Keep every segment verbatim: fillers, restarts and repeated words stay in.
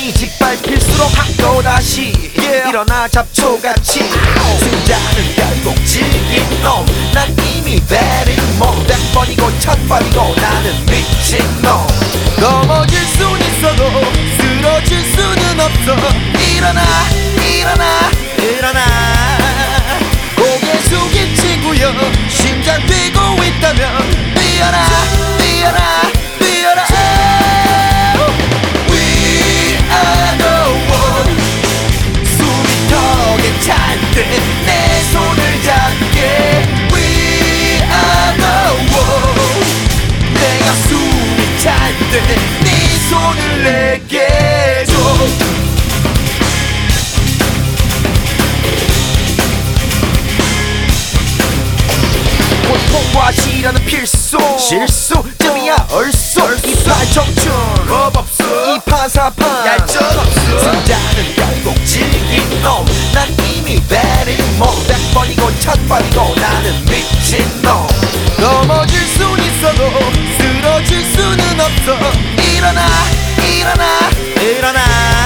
숨이 짓밟힐수록 또다시 yeah. 일어나 잡초같이 승자는 결국 질긴 놈. 난 이미 베린 몸. 백 번이고 천 번이고 나는 미친놈. 넘어질 순 있어도 쓰러질 수는 없어. 일어나 일어나 일어나. 고개 숙인 친구여 심장 뛰고 있다면 뛰어라 뛰어라 뛰어라. We are the one. 숨이 턱에 찬 듯 내 손을 잡게. We are the one. 내가 숨이 찬 듯 네 손을 내게 줘. 고통과 시련은 필수. 실수쯤이야 얼쑤. 이팔 청춘 겁없어. 이파사판 얄적 없어. 승자는 결국 질긴 놈. 난 이미 베린 몸. 백 번이고 천 번이고 나는 미친놈. 넘어질 순 있어도 쓰러질 수는 없어. 일어나 일어나 일어나.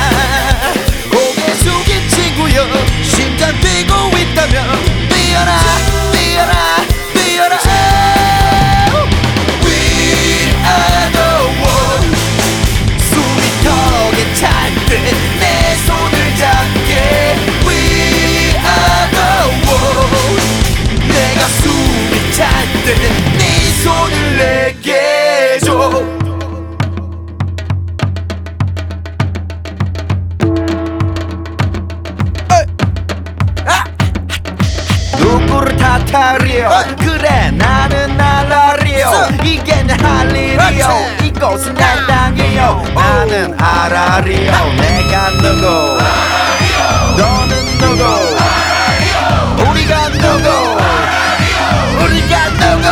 고개 숙인 친구여 심장 뛰고 있다면 뛰어라 뛰어라 뛰어라. We are the one. 숨이 턱에 찬 듯 내 손을 잡게. We are the one. 내가 숨이 찬 듯 네 손을 내게 줘. 누구를 탓하리요. 그래 나는 날라리요. 이게 내 할 일이요. 이곳은 내 땅이요. 나는 알아리요. 내가 누구 너는 누구 우리가 누구 우리가 누구.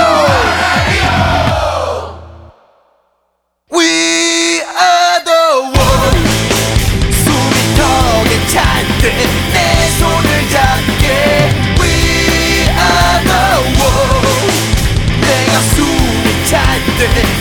We are the one. 숨이 턱에 찬 듯 내 손을 잡게. We are the one. 내가 숨이 찬 듯